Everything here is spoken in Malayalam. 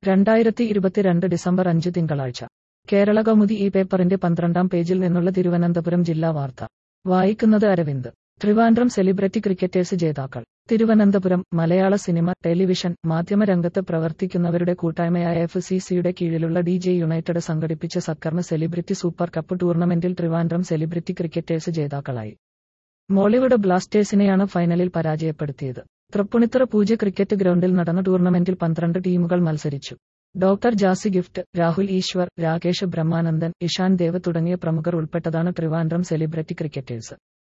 2022 ഡിസംബർ 5 തിങ്കളാഴ്ച കേരളകൗമുദി ഈ പേപ്പറിന്റെ 12-ാം പേജിൽ നിന്നുള്ള തിരുവനന്തപുരം ജില്ലാ വാർത്ത വായിക്കുന്നത് അരവിന്ദ്. ട്രിവാൻഡ്രം സെലിബ്രിറ്റി ക്രിക്കറ്റേഴ്സ് ജേതാക്കൾ. തിരുവനന്തപുരം. മലയാള സിനിമ, ടെലിവിഷൻ, മാധ്യമരംഗത്ത് പ്രവർത്തിക്കുന്നവരുടെ കൂട്ടായ്മയായ FCCയുടെ കീഴിലുള്ള DJ യുണൈറ്റഡ് സംഘടിപ്പിച്ച സക്കർമ സെലിബ്രിറ്റി സൂപ്പർ കപ്പ് ടൂർണമെന്റിൽ ട്രിവാൻഡ്രം സെലിബ്രിറ്റി ക്രിക്കറ്റേഴ്സ് ജേതാക്കളായി. മോളിവുഡ് ബ്ലാസ്റ്റേഴ്സിനെയാണ് ഫൈനലിൽ പരാജയപ്പെടുത്തിയത്. തൃപ്പൂണിത്തുറ പൂജ ക്രിക്കറ്റ് ഗ്രൗണ്ടിൽ നടന്ന ടൂർണമെന്റിൽ 12 ടീമുകൾ മത്സരിച്ചു. ഡോക്ടർ ജാസി ഗിഫ്റ്റ്, രാഹുൽ ഈശ്വർ, രാകേഷ് ബ്രഹ്മാനന്ദൻ, ഇഷാൻ ദേവ് തുടങ്ങിയ പ്രമുഖർ ഉൾപ്പെട്ടതാണ് ട്രിവാൻഡ്രം സെലിബ്രിറ്റി ക്രിക്കറ്റേഴ്സ്.